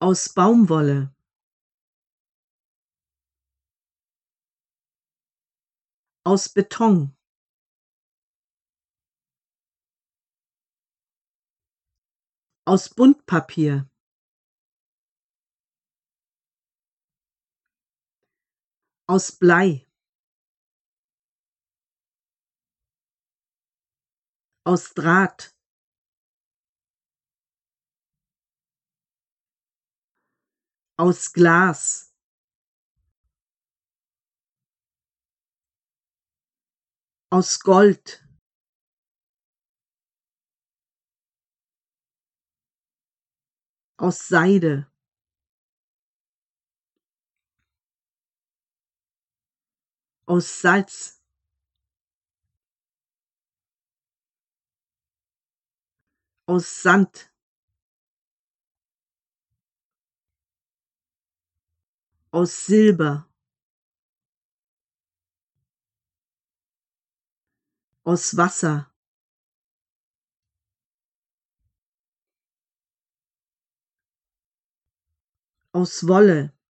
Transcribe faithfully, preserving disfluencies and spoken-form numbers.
Aus Baumwolle. Aus Beton. Aus Buntpapier. Aus Blei. Aus Draht. Aus Glas. Aus Gold. Aus Seide. Aus Salz. Aus Sand. Aus Silber. Aus Wasser. Aus Wolle.